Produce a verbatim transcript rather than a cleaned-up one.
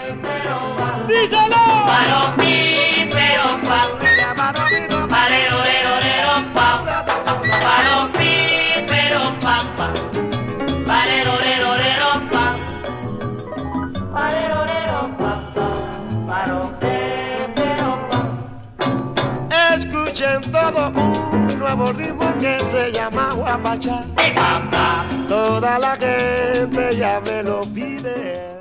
¡Díselo! Paropi, pero pa. Parero, rero, rero, pa. Paropi, pero pa, pa. Parero, rero, rero, pa. Parero, rero, pa, pa. Paropi, pero pa. Escuchen todo un nuevo ritmo que se llama guapacha. Pa, pa. Toda la gente ya me lo pide.